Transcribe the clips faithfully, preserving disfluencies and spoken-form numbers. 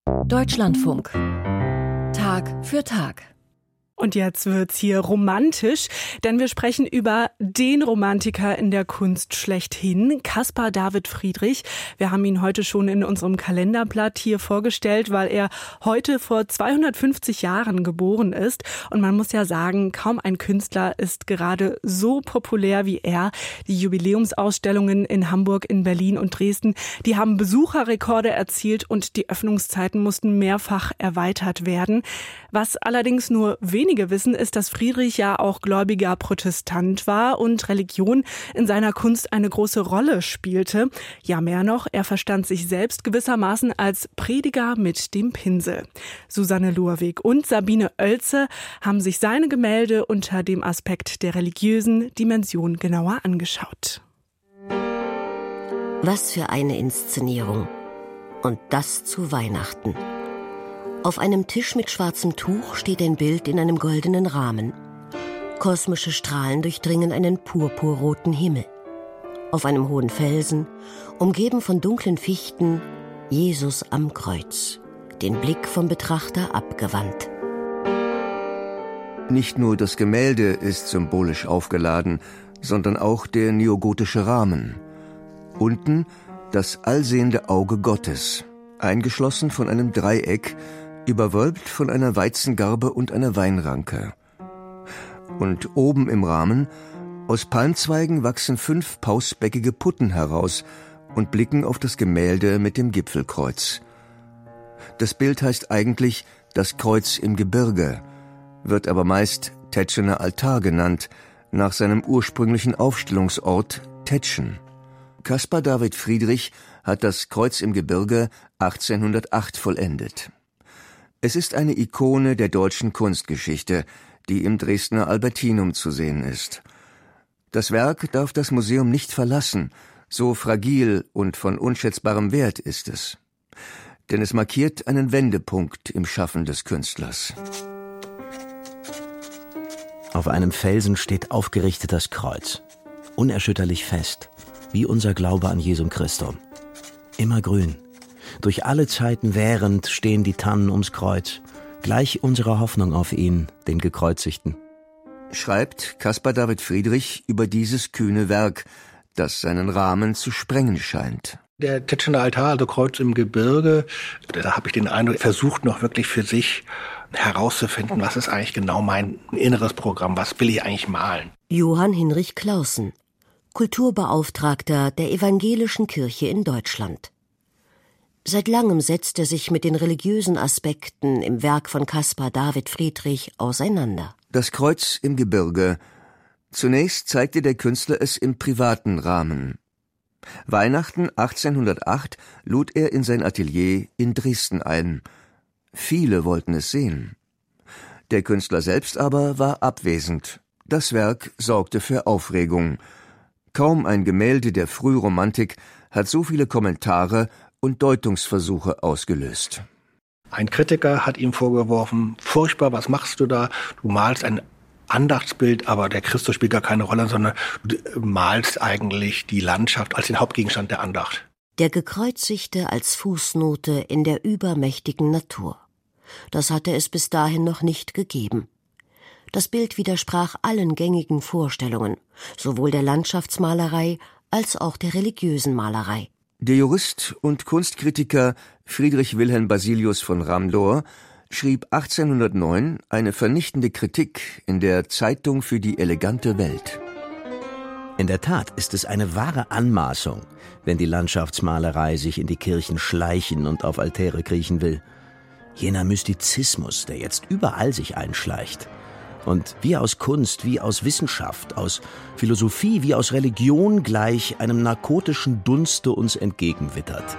Deutschlandfunk. Tag für Tag. Und jetzt wird's hier romantisch, denn wir sprechen über den Romantiker in der Kunst schlechthin, Caspar David Friedrich. Wir haben ihn heute schon in unserem Kalenderblatt hier vorgestellt, weil er heute vor zweihundertfünfzig Jahren geboren ist. Und man muss ja sagen, kaum ein Künstler ist gerade so populär wie er. Die Jubiläumsausstellungen in Hamburg, in Berlin und Dresden, die haben Besucherrekorde erzielt und die Öffnungszeiten mussten mehrfach erweitert werden. Was allerdings nur wenige wissen, ist, dass Friedrich ja auch gläubiger Protestant war und Religion in seiner Kunst eine große Rolle spielte. Ja, mehr noch, er verstand sich selbst gewissermaßen als Prediger mit dem Pinsel. Susanne Luhrweg und Sabine Oelze haben sich seine Gemälde unter dem Aspekt der religiösen Dimension genauer angeschaut. Was für eine Inszenierung. Und das zu Weihnachten. Auf einem Tisch mit schwarzem Tuch steht ein Bild in einem goldenen Rahmen. Kosmische Strahlen durchdringen einen purpurroten Himmel. Auf einem hohen Felsen, umgeben von dunklen Fichten, Jesus am Kreuz, den Blick vom Betrachter abgewandt. Nicht nur das Gemälde ist symbolisch aufgeladen, sondern auch der neogotische Rahmen. Unten das allsehende Auge Gottes, eingeschlossen von einem Dreieck, überwölbt von einer Weizengarbe und einer Weinranke. Und oben im Rahmen, aus Palmzweigen wachsen fünf pausbäckige Putten heraus und blicken auf das Gemälde mit dem Gipfelkreuz. Das Bild heißt eigentlich das Kreuz im Gebirge, wird aber meist Tetschener Altar genannt, nach seinem ursprünglichen Aufstellungsort Tetschen. Caspar David Friedrich hat das Kreuz im Gebirge achtzehnhundertacht vollendet. Es ist eine Ikone der deutschen Kunstgeschichte, die im Dresdner Albertinum zu sehen ist. Das Werk darf das Museum nicht verlassen, so fragil und von unschätzbarem Wert ist es. Denn es markiert einen Wendepunkt im Schaffen des Künstlers. Auf einem Felsen steht aufgerichtet das Kreuz, unerschütterlich fest, wie unser Glaube an Jesum Christum. Immer grün. Durch alle Zeiten während stehen die Tannen ums Kreuz, gleich unserer Hoffnung auf ihn, den Gekreuzigten. Schreibt Caspar David Friedrich über dieses kühne Werk, das seinen Rahmen zu sprengen scheint. Der Tetschener Altar, also Kreuz im Gebirge, da habe ich den Eindruck, versucht noch wirklich für sich herauszufinden, was ist eigentlich genau mein inneres Programm, was will ich eigentlich malen. Johann Hinrich Clausen, Kulturbeauftragter der Evangelischen Kirche in Deutschland. Seit langem setzt er sich mit den religiösen Aspekten im Werk von Caspar David Friedrich auseinander. Das Kreuz im Gebirge. Zunächst zeigte der Künstler es im privaten Rahmen. Weihnachten achtzehnhundertacht lud er in sein Atelier in Dresden ein. Viele wollten es sehen. Der Künstler selbst aber war abwesend. Das Werk sorgte für Aufregung. Kaum ein Gemälde der Frühromantik hat so viele Kommentare und Deutungsversuche ausgelöst. Ein Kritiker hat ihm vorgeworfen, furchtbar, was machst du da? Du malst ein Andachtsbild, aber der Christus spielt gar keine Rolle, sondern du malst eigentlich die Landschaft als den Hauptgegenstand der Andacht. Der Gekreuzigte als Fußnote in der übermächtigen Natur. Das hatte es bis dahin noch nicht gegeben. Das Bild widersprach allen gängigen Vorstellungen, sowohl der Landschaftsmalerei als auch der religiösen Malerei. Der Jurist und Kunstkritiker Friedrich Wilhelm Basilius von Ramlor schrieb achtzehnhundertneun eine vernichtende Kritik in der Zeitung für die elegante Welt. In der Tat ist es eine wahre Anmaßung, wenn die Landschaftsmalerei sich in die Kirchen schleichen und auf Altäre kriechen will. Jener Mystizismus, der jetzt überall sich einschleicht und wie aus Kunst, wie aus Wissenschaft, aus Philosophie, wie aus Religion gleich einem narkotischen Dunste uns entgegenwittert.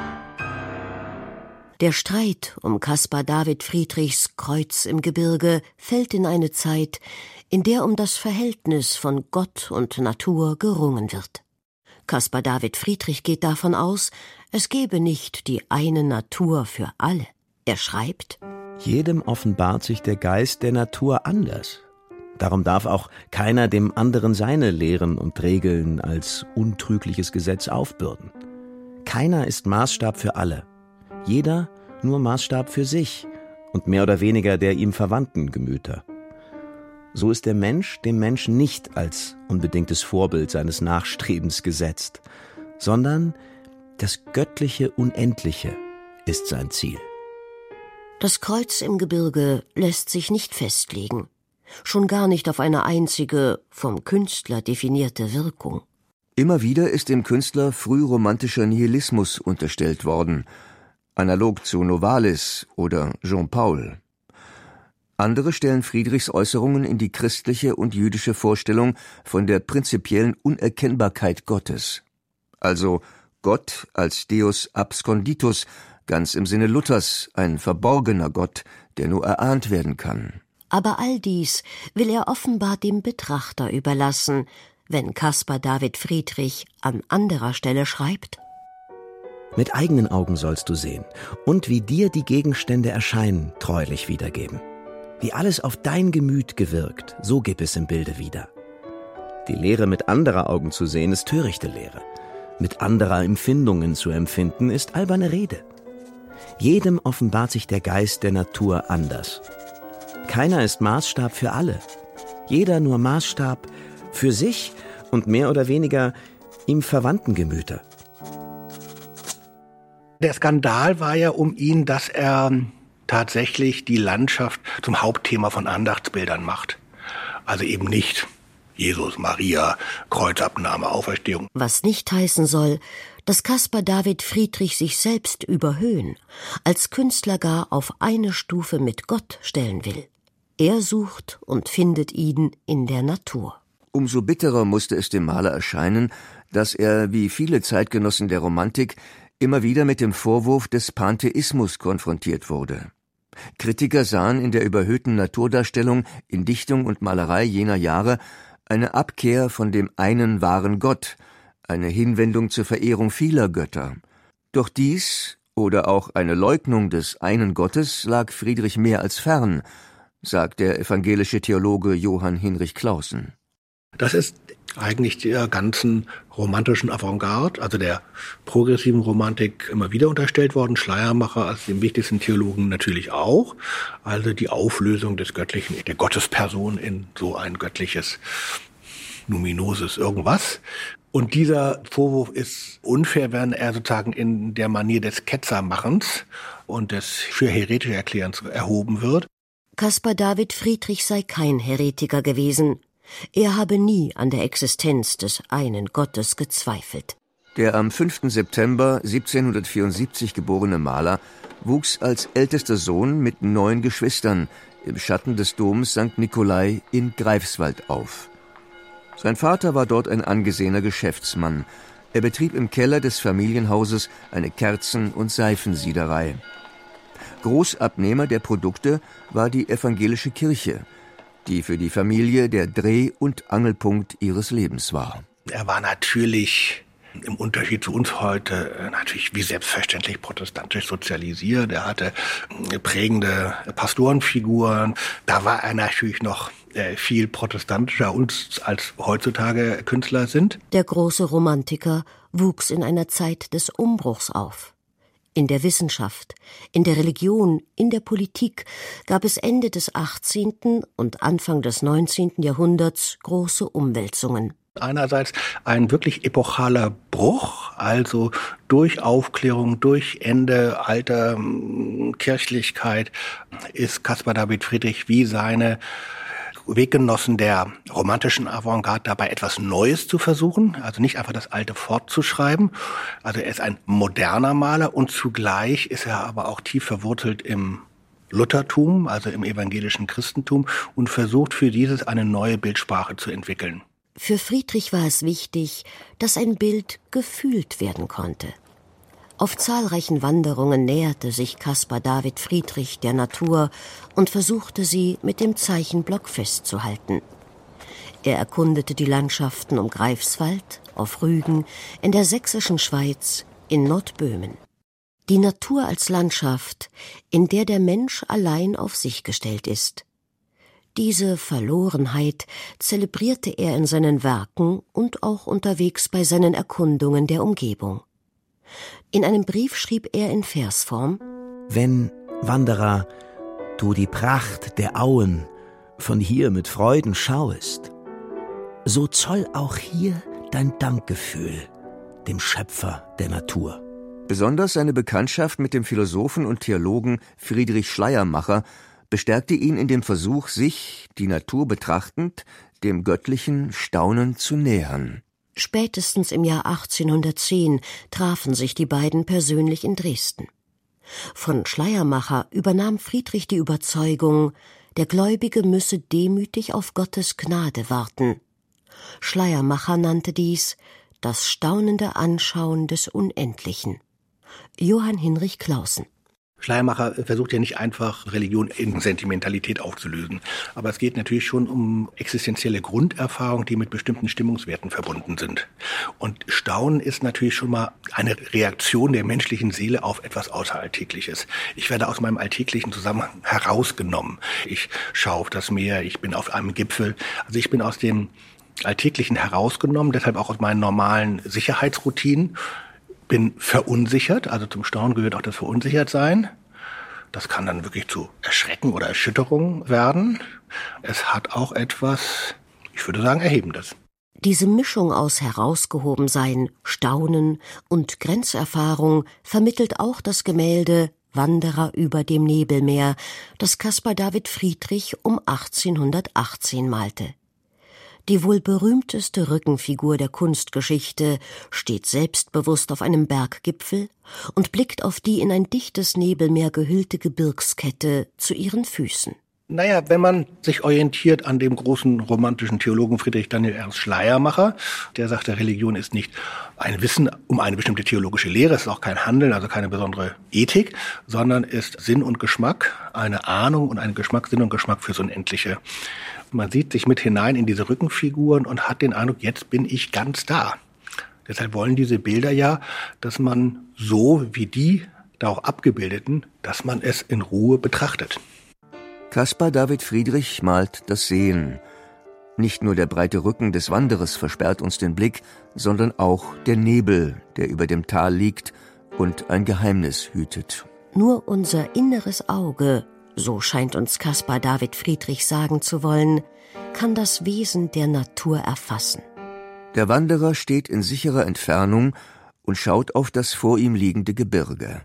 Der Streit um Caspar David Friedrichs Kreuz im Gebirge fällt in eine Zeit, in der um das Verhältnis von Gott und Natur gerungen wird. Caspar David Friedrich geht davon aus, es gebe nicht die eine Natur für alle. Er schreibt: Jedem offenbart sich der Geist der Natur anders. Darum darf auch keiner dem anderen seine Lehren und Regeln als untrügliches Gesetz aufbürden. Keiner ist Maßstab für alle. Jeder nur Maßstab für sich und mehr oder weniger der ihm verwandten Gemüter. So ist der Mensch dem Menschen nicht als unbedingtes Vorbild seines Nachstrebens gesetzt, sondern das göttliche Unendliche ist sein Ziel. Das Kreuz im Gebirge lässt sich nicht festlegen, schon gar nicht auf eine einzige, vom Künstler definierte Wirkung. Immer wieder ist dem Künstler frühromantischer Nihilismus unterstellt worden, analog zu Novalis oder Jean Paul. Andere stellen Friedrichs Äußerungen in die christliche und jüdische Vorstellung von der prinzipiellen Unerkennbarkeit Gottes. Also Gott als Deus absconditus, ganz im Sinne Luthers, ein verborgener Gott, der nur erahnt werden kann. Aber all dies will er offenbar dem Betrachter überlassen, wenn Caspar David Friedrich an anderer Stelle schreibt: Mit eigenen Augen sollst du sehen und wie dir die Gegenstände erscheinen, treulich wiedergeben. Wie alles auf dein Gemüt gewirkt, so gib es im Bilde wieder. Die Lehre mit anderer Augen zu sehen, ist törichte Lehre. Mit anderer Empfindungen zu empfinden, ist alberne Rede. Jedem offenbart sich der Geist der Natur anders. Keiner ist Maßstab für alle. Jeder nur Maßstab für sich und mehr oder weniger ihm verwandten Gemüter. Der Skandal war ja um ihn, dass er tatsächlich die Landschaft zum Hauptthema von Andachtsbildern macht. Also eben nicht Jesus, Maria, Kreuzabnahme, Auferstehung. Was nicht heißen soll, dass Caspar David Friedrich sich selbst überhöhen, als Künstler gar auf eine Stufe mit Gott stellen will. Er sucht und findet ihn in der Natur. Umso bitterer musste es dem Maler erscheinen, dass er, wie viele Zeitgenossen der Romantik, immer wieder mit dem Vorwurf des Pantheismus konfrontiert wurde. Kritiker sahen in der überhöhten Naturdarstellung in Dichtung und Malerei jener Jahre eine Abkehr von dem einen wahren Gott, eine Hinwendung zur Verehrung vieler Götter. Doch dies oder auch eine Leugnung des einen Gottes lag Friedrich mehr als fern, sagt der evangelische Theologe Johann Hinrich Clausen. Das ist eigentlich der ganzen romantischen Avantgarde, also der progressiven Romantik, immer wieder unterstellt worden. Schleiermacher als dem wichtigsten Theologen natürlich auch. Also die Auflösung des Göttlichen, der Gottesperson in so ein göttliches, numinoses Irgendwas. Und dieser Vorwurf ist unfair, wenn er sozusagen in der Manier des Ketzermachens und des für heretisch Erklärens erhoben wird. Caspar David Friedrich sei kein Heretiker gewesen. Er habe nie an der Existenz des einen Gottes gezweifelt. Der am fünften September siebzehnhundertvierundsiebzig geborene Maler wuchs als ältester Sohn mit neun Geschwistern im Schatten des Doms Sankt Nikolai in Greifswald auf. Sein Vater war dort ein angesehener Geschäftsmann. Er betrieb im Keller des Familienhauses eine Kerzen- und Seifensiederei. Großabnehmer der Produkte war die evangelische Kirche, die für die Familie der Dreh- und Angelpunkt ihres Lebens war. Er war natürlich im Unterschied zu uns heute natürlich wie selbstverständlich protestantisch sozialisiert. Er hatte prägende Pastorenfiguren. Da war er natürlich noch viel protestantischer uns als heutzutage Künstler sind. Der große Romantiker wuchs in einer Zeit des Umbruchs auf. In der Wissenschaft, in der Religion, in der Politik gab es Ende des achtzehnten und Anfang des neunzehnten Jahrhunderts große Umwälzungen. Einerseits ein wirklich epochaler Bruch, also durch Aufklärung, durch Ende alter Kirchlichkeit ist Caspar David Friedrich wie seine Weggenossen der romantischen Avantgarde dabei, etwas Neues zu versuchen, also nicht einfach das Alte fortzuschreiben. Also er ist ein moderner Maler und zugleich ist er aber auch tief verwurzelt im Luthertum, also im evangelischen Christentum, und versucht für dieses eine neue Bildsprache zu entwickeln. Für Friedrich war es wichtig, dass ein Bild gefühlt werden konnte. Auf zahlreichen Wanderungen näherte sich Caspar David Friedrich der Natur und versuchte sie mit dem Zeichenblock festzuhalten. Er erkundete die Landschaften um Greifswald, auf Rügen, in der sächsischen Schweiz, in Nordböhmen. Die Natur als Landschaft, in der der Mensch allein auf sich gestellt ist. Diese Verlorenheit zelebrierte er in seinen Werken und auch unterwegs bei seinen Erkundungen der Umgebung. In einem Brief schrieb er in Versform: Wenn, Wanderer, du die Pracht der Auen von hier mit Freuden schauest, so zoll auch hier dein Dankgefühl dem Schöpfer der Natur. Besonders seine Bekanntschaft mit dem Philosophen und Theologen Friedrich Schleiermacher bestärkte ihn in dem Versuch, sich, die Natur betrachtend, dem Göttlichen staunend zu nähern. Spätestens im Jahr achtzehnhundertzehn trafen sich die beiden persönlich in Dresden. Von Schleiermacher übernahm Friedrich die Überzeugung, der Gläubige müsse demütig auf Gottes Gnade warten. Schleiermacher nannte dies das staunende Anschauen des Unendlichen. Johann Hinrich Clausen. Schleiermacher versucht ja nicht einfach, Religion in Sentimentalität aufzulösen. Aber es geht natürlich schon um existenzielle Grunderfahrungen, die mit bestimmten Stimmungswerten verbunden sind. Und Staunen ist natürlich schon mal eine Reaktion der menschlichen Seele auf etwas Außeralltägliches. Ich werde aus meinem alltäglichen Zusammenhang herausgenommen. Ich schaue auf das Meer, ich bin auf einem Gipfel. Also ich bin aus dem Alltäglichen herausgenommen, deshalb auch aus meinen normalen Sicherheitsroutinen. Bin verunsichert, also zum Staunen gehört auch das Verunsichertsein. Das kann dann wirklich zu Erschrecken oder Erschütterung werden. Es hat auch etwas, ich würde sagen, Erhebendes. Diese Mischung aus Herausgehobensein, Staunen und Grenzerfahrung vermittelt auch das Gemälde Wanderer über dem Nebelmeer, das Caspar David Friedrich um achtzehnhundertachtzehn malte. Die wohl berühmteste Rückenfigur der Kunstgeschichte steht selbstbewusst auf einem Berggipfel und blickt auf die in ein dichtes Nebelmeer gehüllte Gebirgskette zu ihren Füßen. Naja, wenn man sich orientiert an dem großen romantischen Theologen Friedrich Daniel Ernst Schleiermacher, der sagte, Religion ist nicht ein Wissen um eine bestimmte theologische Lehre, es ist auch kein Handeln, also keine besondere Ethik, sondern ist Sinn und Geschmack, eine Ahnung und ein Geschmack, Sinn und Geschmack fürs Unendliche. Man sieht sich mit hinein in diese Rückenfiguren und hat den Eindruck, jetzt bin ich ganz da. Deshalb wollen diese Bilder ja, dass man so wie die da auch abgebildeten, dass man es in Ruhe betrachtet. Caspar David Friedrich malt das Sehen. Nicht nur der breite Rücken des Wanderers versperrt uns den Blick, sondern auch der Nebel, der über dem Tal liegt und ein Geheimnis hütet. Nur unser inneres Auge, so scheint uns Caspar David Friedrich sagen zu wollen, kann das Wesen der Natur erfassen. Der Wanderer steht in sicherer Entfernung und schaut auf das vor ihm liegende Gebirge.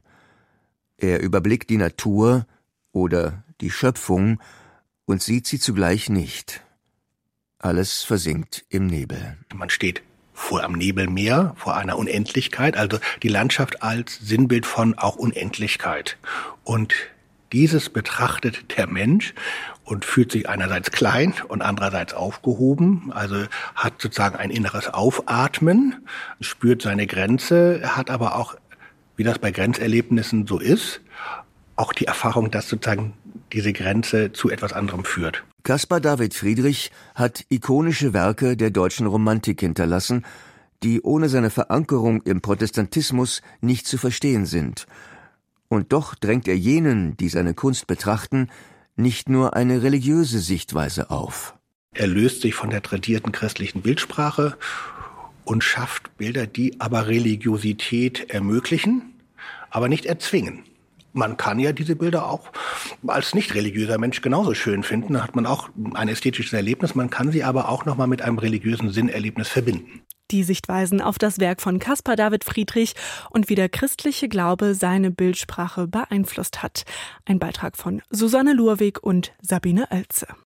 Er überblickt die Natur oder die Schöpfung und sieht sie zugleich nicht. Alles versinkt im Nebel. Man steht vor einem Nebelmeer, vor einer Unendlichkeit, also die Landschaft als Sinnbild von auch Unendlichkeit. Und dieses betrachtet der Mensch und fühlt sich einerseits klein und andererseits aufgehoben, also hat sozusagen ein inneres Aufatmen, spürt seine Grenze, hat aber auch, wie das bei Grenzerlebnissen so ist, auch die Erfahrung, dass sozusagen diese Grenze zu etwas anderem führt. Caspar David Friedrich hat ikonische Werke der deutschen Romantik hinterlassen, die ohne seine Verankerung im Protestantismus nicht zu verstehen sind. Und doch drängt er jenen, die seine Kunst betrachten, nicht nur eine religiöse Sichtweise auf. Er löst sich von der tradierten christlichen Bildsprache und schafft Bilder, die aber Religiosität ermöglichen, aber nicht erzwingen. Man kann ja diese Bilder auch als nicht religiöser Mensch genauso schön finden. Da hat man auch ein ästhetisches Erlebnis. Man kann sie aber auch nochmal mit einem religiösen Sinnerlebnis verbinden. Die Sichtweisen auf das Werk von Caspar David Friedrich und wie der christliche Glaube seine Bildsprache beeinflusst hat. Ein Beitrag von Susanne Lurwig und Sabine Oelze.